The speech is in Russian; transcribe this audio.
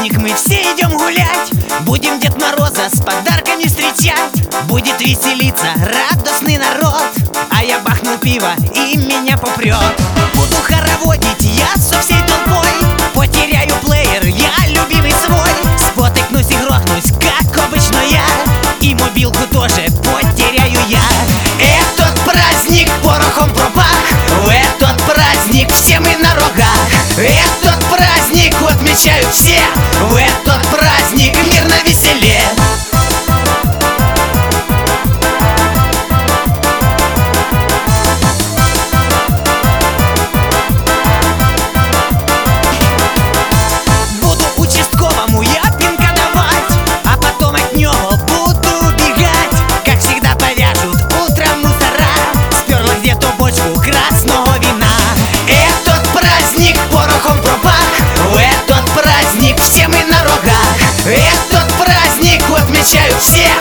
праздник, мы все идем гулять. Будем Дед Мороза с подарками встречать. Будет веселиться радостный народ. А я бахну пиво и меня попрет. Буду хороводить я со всей толпой. Потеряю плеер, я любимый свой. Спотыкнусь и грохнусь, как обычно я. И мобилку тоже потеряю я. Этот праздник порохом пропах. В этот праздник все мы на рогах. Этот праздник отмечают все. В этот праздник мир на веселе. Буду участковому я пинка давать, а потом от него буду убегать. Как всегда повяжут утром мусора. Сперла где-то бочку красного вина. Этот праздник порохом пропах. В этот праздник все мы на рогах. Этот праздник отмечают все.